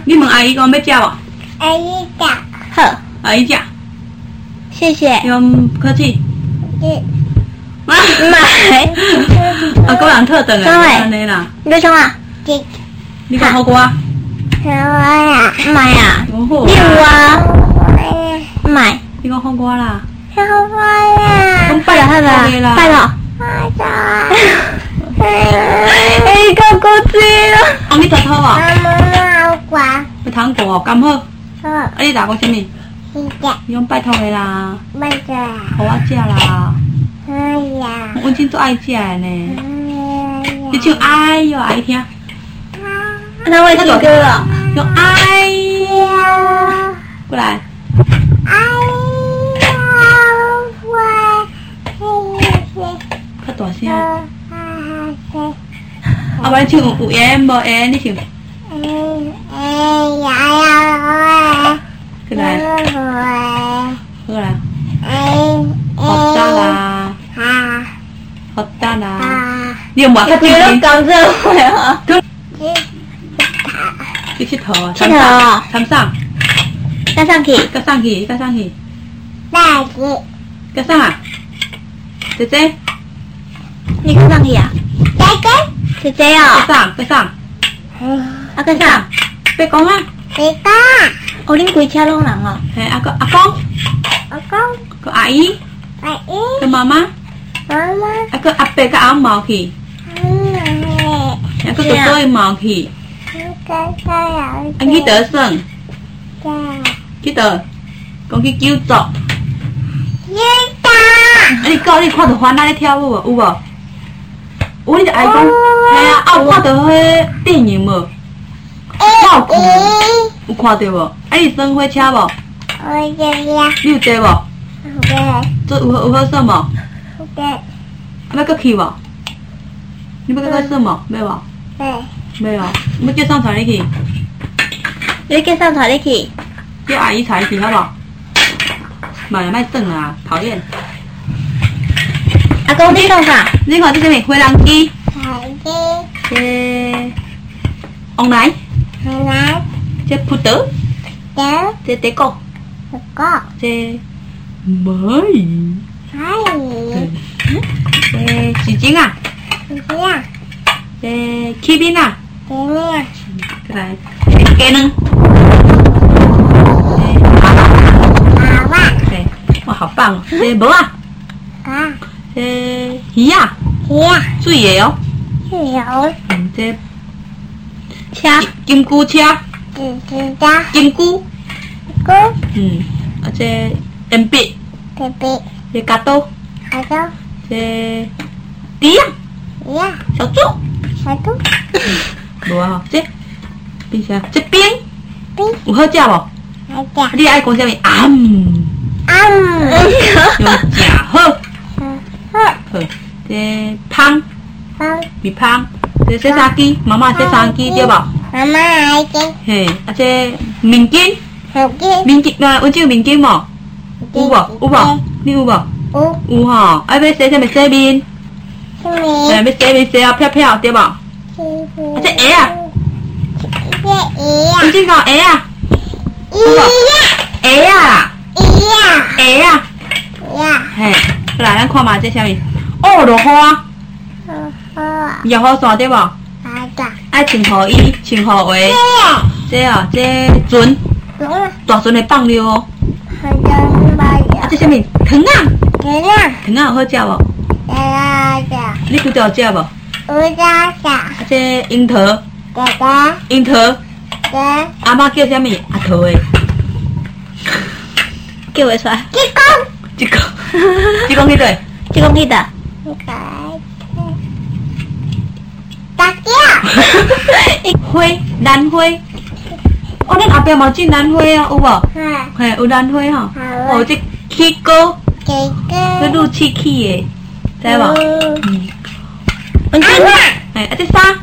你问阿姨讲要吃无？ 阿姨的， 好， 阿姨吃， 谢谢。 用客气。 买， 啊，个人特等诶，安尼啦。 你在冲啊？ 你讲好瓜？ 好呀， 买啊！ 好好。 你有啊？买。 你讲好瓜啦？ 好呀， 讲拜了他啦， 的，拜了。 好的， 哎，够够醉了。 哦，你头头啊？ 好瓜， 要糖果哦，咁好。 好， 啊，你打过什么？ 谢谢， 你讲拜托的啦， 慢着， 互我食啦。 好呀， 阮真做爱食的呢。你好呀， 唱哎哟，爱听。 那会唱歌哦。 用哎哟，过来。 哎呀，我， 较大声。啊，我唱有缘无缘，你唱。过来，过来。好大啦，好大啦。你有冇较你都讲这会啊？ 去佚佗啊？ 佚佗哦参上， 站上去， 甲上去，甲上去， 大姐， 甲上啊？姐姐， 你跟上去啊？ 姐姐， 姐姐哦， 甲上，甲上， 啊跟上， 别讲啊。 姐姐， 哦，恁规车拢人哦。 嘿，啊个阿公， 阿公， 个阿姨， 阿姨， 个妈妈， 妈妈， 啊个阿伯甲阿毛去，啊个哥哥伊毛去，啊去倒算，去倒，讲去九族。啊，你讲你看到番仔咧跳舞无？有无？有你就爱讲，嘿啊，啊有看到迄电影无？我有看，有看到无？啊，你耍火车无？你有坐无？做有好耍无？啊，要搁去无？你要搁耍无？要无？要哦，要叫上传你去， 你跟上台你去， 叫阿姨踩去好无？妈呀，莫转啊，讨厌！ 阿公你上啥？ 你看这是咩？飞人机，这往来，这葡萄，这德国，这蚂蚁，这纸巾啊，这起面啊，过来，这鸡卵，对，哇，好棒哦！这无啊，这鱼啊，水的哦，这车， 金菇车，金菇，啊，这鉛筆，這格刀，這碟啊，小豬，無啊，這冰啥？這冰有好食無？你愛講啥物？用食好，好，這芳，米芳，這洗衫機，媽媽洗衫機對無？嘿，啊，這面巾。面巾啊，阮这有面巾无？有无？有无？你有无？有吼，啊要洗啥物洗面？要洗面洗啊漂漂对无？啊这鞋啊，阮这个鞋啊，有无？鞋啊，鞋啊，嘿，来咱看嘛这啥物？哦，落雨啊，热雨伞对无？爱穿雨衣，穿雨袜，这啊这船。大船会放尿哦。啊，这啥物？糖啊！糖啊有好食无？你拄着有食无？啊，这樱桃，樱桃，阿妈叫啥物？阿桃的。 叫袂出来。 一个，一讲去对？ 这讲去的。 花，兰花。哦，恁后壁嘛种兰花啊，有无？嘿，有兰花吼。哦，这起膏，要入气气的，知无？ 阮这嘿，啊这衫，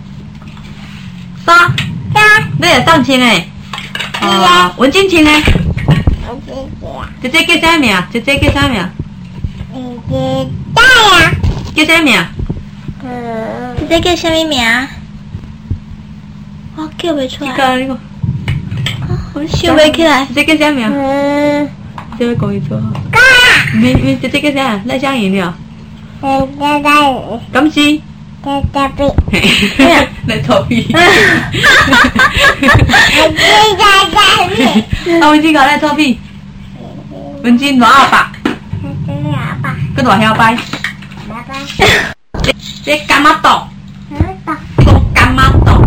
你也当穿诶？哦，阮真穿诶。姐姐叫啥名？姐姐叫啥名？叫啥名？ 这叫什么名？我叫袂出来。 你讲， 想不起来。 这叫啥名？这位故意做。你这叫啥？赖香盈了。咁是？来臭屁。啊，文静搞来臭屁。文静偌阿爸。个大晓摆。这干妈豆。你讲干妈豆。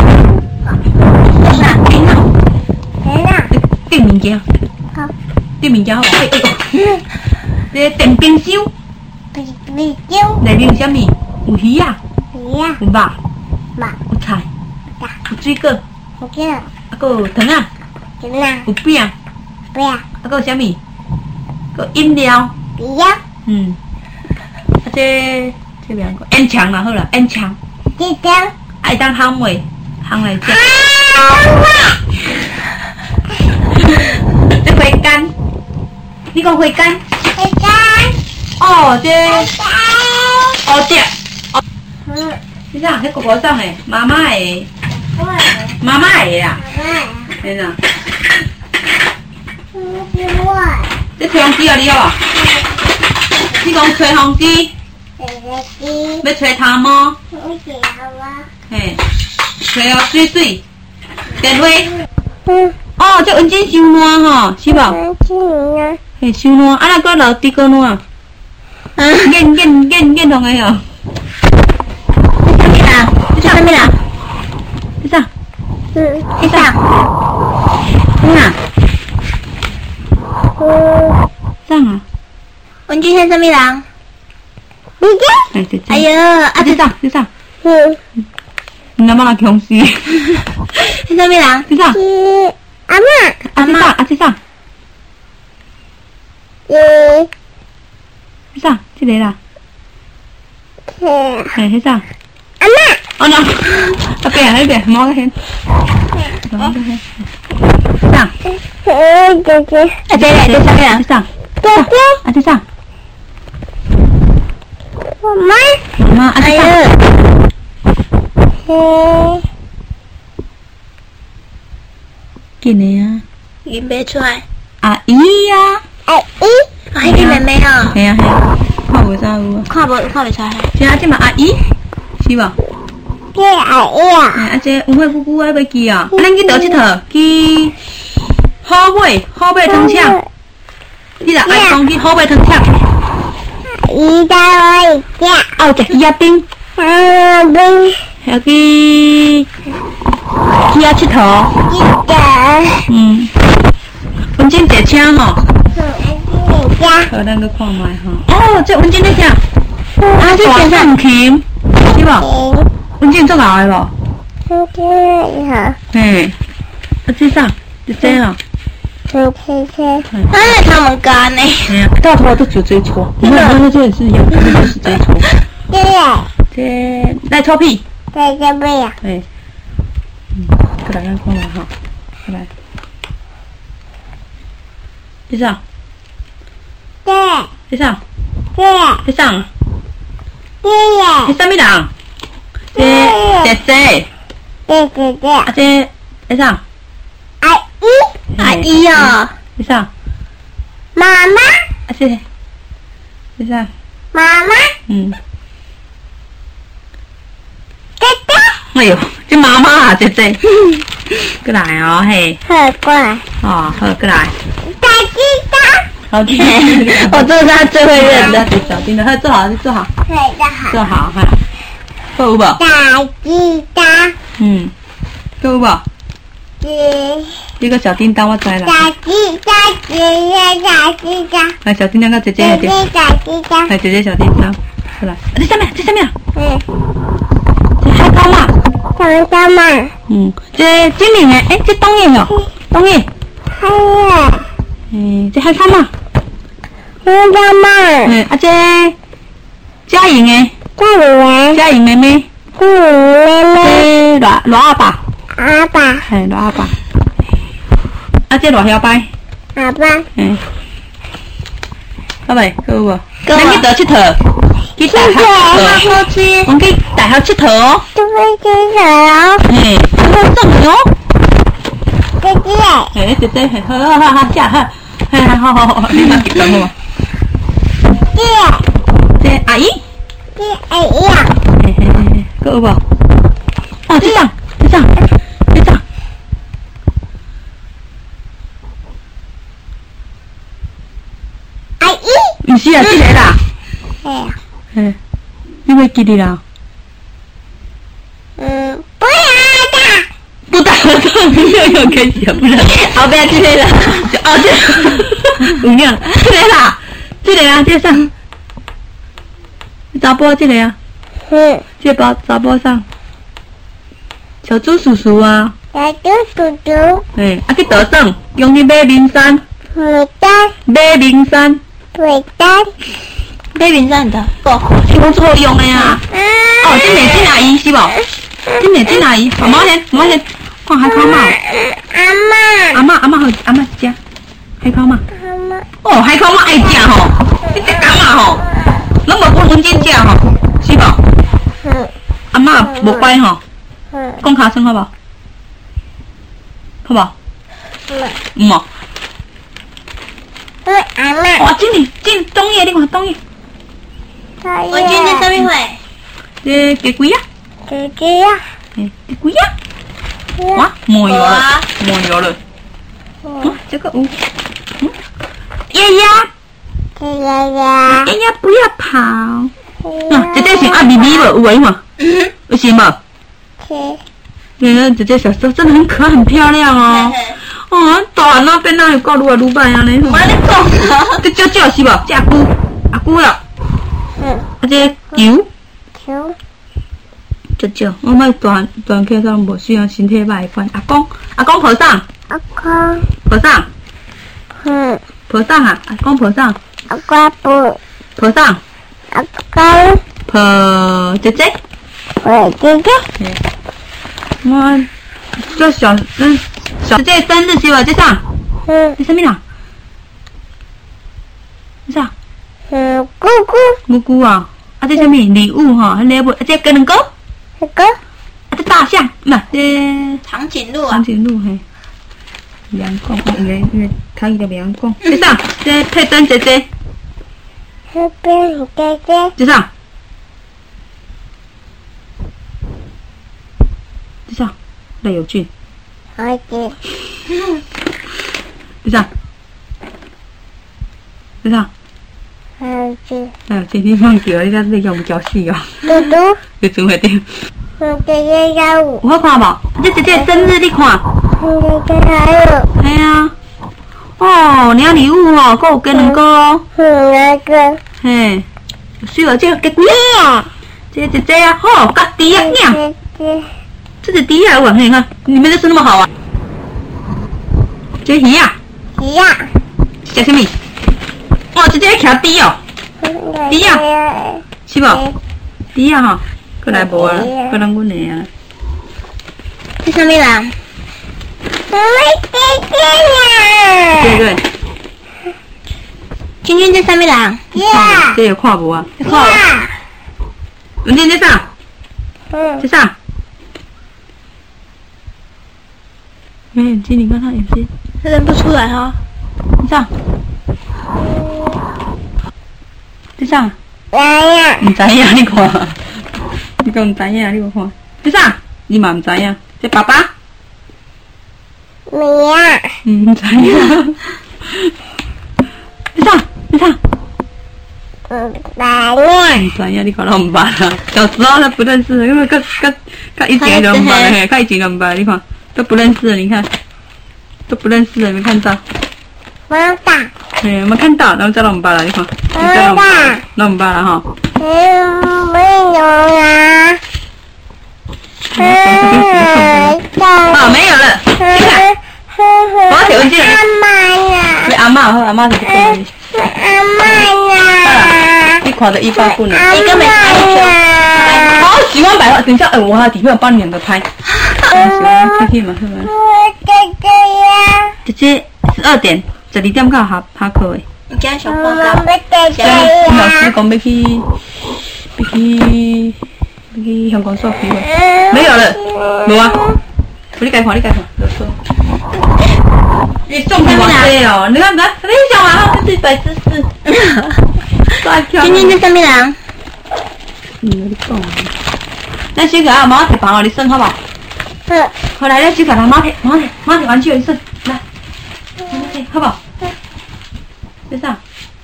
订物件。订物件好。这电冰箱。内面有啥物？有鱼啊。有肉。有菜。有水果。啊，搁有糖啊。有饼。啊，搁有啥物？搁饮料。嗯。啊，这边个烟肠啦，好啦，烟肠。爱当烘糜，烘来食。这回甘，你讲回甘？哦，这哦这哦，你啥？迄个哥送的，妈妈的，妈妈的啦，嘿呐。这吹风机啊，你好啊？你讲吹风机？要吹头毛？嘿，吹哦水水，电话。哦，这文静伤烂吼，是无？嘿，伤烂，啊，那搁落地搁烂。演同个哟。你啥物啦？你啥？你啥？啊？啥啊？ 文静是啥物人？哎呦，啊这啥？这啥？你阿妈来强死。 是啥物人？ 这啥？ 阿嬷。 啊这啥？啊这啥？这啥？这个啦。嘿，这啥？ 阿嬷。 哦喏，啊边那边，摸个先。摸个先。啥？ 姐姐。 啊这个这啥物人？ 这啥？ 姐姐。 啊这啥？ 妈妈。 妈妈，啊这啥？紧的啊！ 认不出来。 阿姨呀！ 阿姨。 啊，迄个妹妹哦。 系啊系啊，看袂啥有啊？ 看袂出来。 这啊，这嘛阿姨，是无？ 这阿姨啊。 啊，这有岁姑姑爱要去啊！咱去倒佚佗，去好尾汤厂。你若爱讲去好尾汤厂。 姨在我家。 哦，食鱼仔冰。 冰。 还有去遐佚佗。嗯。文静坐车吼。好，咱去看卖吼。哦，这文静在啥？啊，这大钢琴，是无？文静做老的无？嘿，啊，这啥？这哦。 哎，他们干呢？ 哎呀，到头都就这错。你看，这也是一样，这是这错。这来臭屁。 在这边呀。 哎。过来咱看卖吼，过来。这啥？这啥？这啥？这啥物人？这姐姐。啊这啥？ 阿姨哦。 这啥？ 妈妈。 啊这啥？ 妈妈。 嗯。 姐姐。 哎呦，这妈妈啊，姐姐。过来哦，嘿。 好过来。 哦，好，过来。 大鸡蛋。 好听。 我做他最会认的。 小叮当，坐好，坐好。坐好哈。够有无？ 大鸡蛋。 嗯。够有无？这个小叮当我知啦。 大鸡蛋， 来，小叮当跟姐姐一点。来，姐姐小叮当，过来。这上面，这上面。这海草嘛。 长嘛。 嗯，这精灵的，哎，这冬叶哦，冬叶。 海呀。 这海草嘛。 长嘛。 啊，这嘉莹的。嘉莹妹妹。这罗阿爸。 阿爸。 嘿，罗阿爸。啊，这罗小伯。 阿爸。 好未？够有无？咱去倒佚佗。去大学佚佗。我去大学佚佗哦。 嘿。 嘿，好重哦。 姐姐。 嘿，姐姐，嘿，好，下好，嘿，好，你拿几张好吗？这阿姨，嘿，搁有无？哦，这张， 阿姨， 唔是啊，这个啦，嘿，你会记得啦？不打了，又开始了，不然后边这个啦， 哦，这有影，这个啦，这个啊，这个上，查甫这个啊，这个包查甫上，小猪叔叔啊，嘿，啊去倒转，用去买名山，买名山的， 有错用的呀，哦，这美金阿姨是无？这美金阿姨，毛先，看海口嘛，阿嬷好，阿嬷食海口嘛，哦，海口嘛爱食吼，你这干嘛吼？拢无分真食吼，是无？阿嬷无乖吼，讲卡声好无？好无？唔哦。哇，真冬叶，你看冬叶， 我今天上面会， 这鸡龟啊，嘿，鸡龟啊，哇，没有了，这个有，爷爷不要跑，这是阿咪咪无有诶嘛？有是无？这小时候真的很可爱，很漂亮哦。哦，大那变哪有够愈来愈歹安尼？ 我跟你讲啊， 这少是无？这阿姑了，这球，少，我买断起来无需要身体歹款。阿公抱上，抱上啊！阿公抱上，抱上，抱姐姐。我这小姐姐生日是无？这啥？你什么啦？这啥？姑姑啊！啊，这什么礼物哈？礼物，这跟人哥？啊，这大象，唔这长颈鹿啊， 嘿。阳光，因为看伊个阳光。这啥？这佩珍姐姐。这啥？这啥？赖有俊。这啥？今天放叫，你看这叫不叫死哦？就准会掉。有好看无？这姐姐生日你看。系啊。哦，领礼物哦，还有跟两个哦。嘿，水哦，这个鸡啊，这姐姐啊，吼，甲猪啊，呀，这是猪啊，有啊，你看，你们这是那么好啊？这鱼啊，叫什么？哦，这个徛猪哦，猪啊，是无？猪啊吼，过来无啊？过来阮的啊。 这什么人？ 对。 君君这什么人？ 这有看无啊？看。文静这啥？这啥？没眼睛，你看他眼睛。 他认不出来哈。 这啥？这啥？唔知影，你看。你讲唔知影，你有看？这啥？你嘛唔知影？这爸爸？唔知影。这啥？唔知影，你看到唔捌啦？小时候他不认识，因为跟以前就唔捌了嘿，跟以前就唔捌，你看都不认识了，你看都不认识了，没看到？没看到，然后再都唔捌了，你看，都唔捌了哈。啊，没有了，你看，我要文件。你阿嬷好，阿嬷是不可以。你看到100分了， 一个没拍。 好喜欢摆画，等一下，我还底片帮2个拍。喜欢可以嘛？是吗？姐姐12点，12点到下课诶。 你今日上报告。 老师讲要去香港做批会，没有了，无啊，你该看，有错。 你送给我这哦，你看，你想啊，这摆姿势， 今天这三面狼， 你讲，咱小个啊，妈摕饭哦，你算好不好？好来，咱小个来，妈摕玩具，你算来，好不好？别上。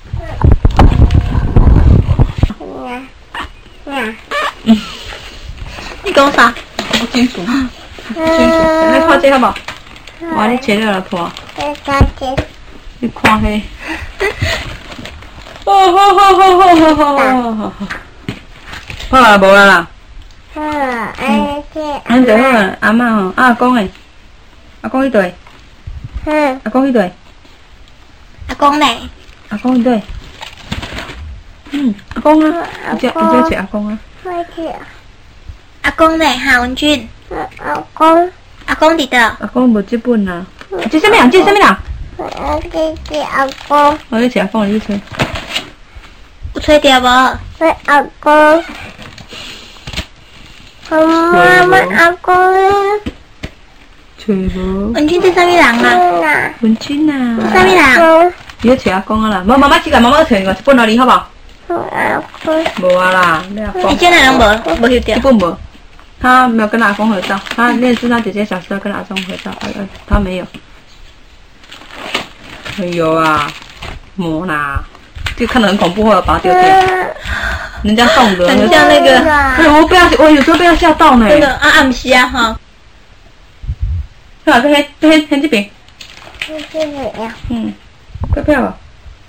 你讲啥？ 我清楚，你看这好不好？哇，你切了破。你看嘿。好，好啦，无啦。安就好啦，阿嬷吼，阿公诶，阿公迄对，阿公迄对， 阿公嘞？ 阿公迄对，阿公啊，你叫找阿公啊。 阿公嘞？夏文君。阿公伫倒？ 阿公无这本啊，这什么人？这什么人？ 阿公， 我咧找阿公，你去找。 有吹掉无？ 阿公，阿公， 找无？ 文君这三面狼啊？ 文君啊， 三面狼？ 你要找阿公啊啦，妈妈去甲妈妈找另外一本互你好不好？ 阿公， 无啊啦，你阿公。 你这人拢无收掉这？本无，他没有跟阿公合照，他那是他姐姐小时候跟阿公合照，他没有。哎呦啊，没啦，这个看得很恐怖，我要把它丢掉。人家动的， 很像那个。 哎，我有时候被他吓到呢。 那个不是啊哈。 看这边。快票吧。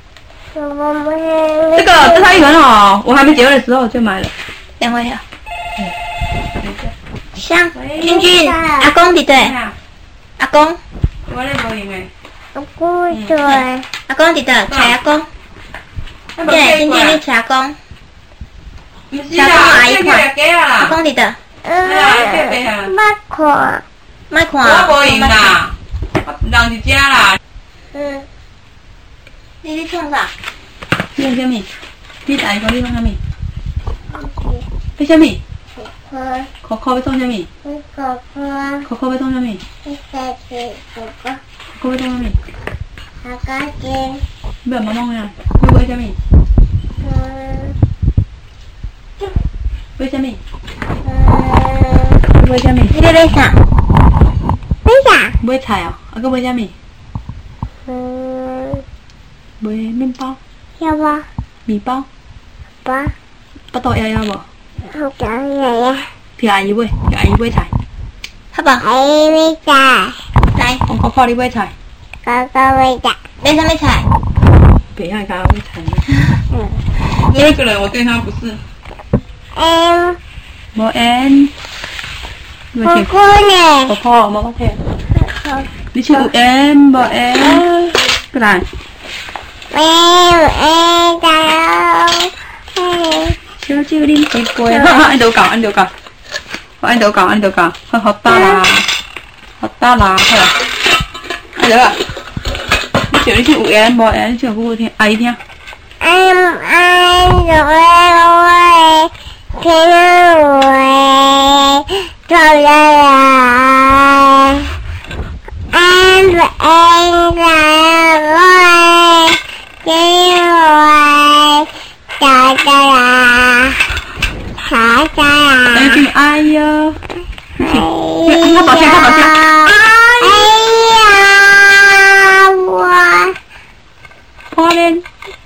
这套衣服哦，我还没结婚的时候就买了。 两位啊。香，君，阿公伫对？阿公。 我咧无用诶。 阿公对。 阿公伫倒？找阿公。对，今天你找阿公。 小公阿姨看。 阿公伫倒？ 莫看。 莫看。 我无用啦，人一家啦。 你创啥？ 你用什么？你大哥你用什么？你什么？可可要创什么？可可要创什么？可要创什么？要妈妈呀？要买什么？买什么？买什么？ 你要买啥？ 买菜哦，还佫买什么？买面包、 要不？ 米包、 爸， 巴肚枵枵无？ 好讲爷爷。 替阿姨买，替阿姨买菜。 好不好？ 阿姨没在， 来， 我靠你买菜。 哥哥没在。 买什么菜？ 别爱看买菜。这个人我对他不是。无缘。 姑姑呢？ 可可，妈妈听。你是有缘无缘？过来。 没有小酒啉一杯，按就讲，按就讲，好大啦，好，按着啊，你叫你去有缘无缘，你叫姑姑听，阿姨听。哎呦，他抱歉， 我可怜，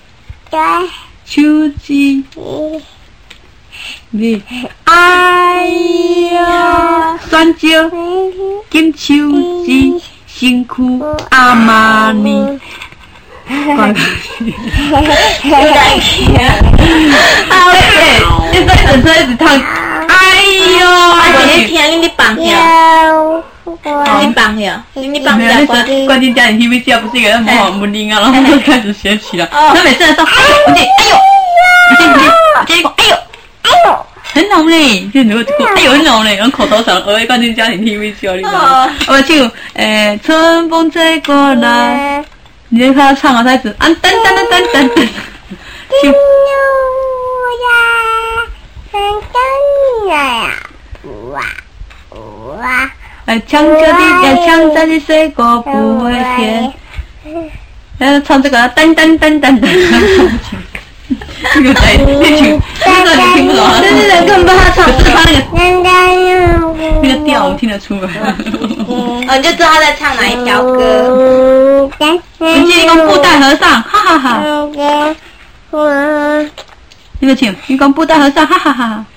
手指，你，哎呀，酸椒，金手指，身躯阿妈呢？关系，你再整这一直唱。哎呦！ 我你听，你放下，你放下，你放下。 关键家庭 TVC 啊，不是一个很好门铃啊，然后就开始学起了。他每次来说，哎呦，结果哎呦，很浓嘞，就如果哎呦很浓嘞，然后口头上关键家庭 TVC 啊，你知道吗？我就春风吹过来，你就看他唱啊，他一直噔噔噔噔噔噔。 强摘的水果不会甜。唱这个噔噔噔噔噔。这个谁？那曲，这个你听不懂啊？ 对，根本不知道他唱什么。 那个调我们听得出来。 你就知道他在唱哪一条歌。 文杰，你讲布袋和尚，哈哈哈。那个请，你讲布袋和尚，哈哈哈。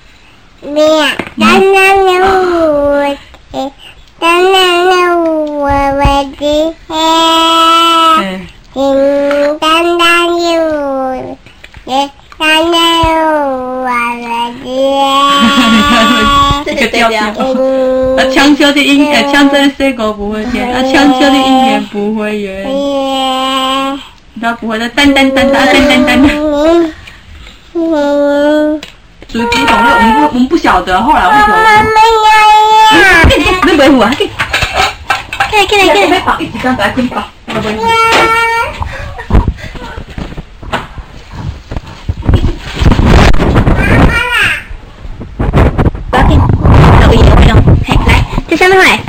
这个调调。 强修的音，强摘的水果不会甜，强修的音乐不会圆。他不会的，噔噔噔噔噔噔噔。属于古董乐，我们不晓得，后来我们你不会啊？ 起来！ 绑一起张来捆绑， 不要紧，那个也有用。嘿，来，这下面来。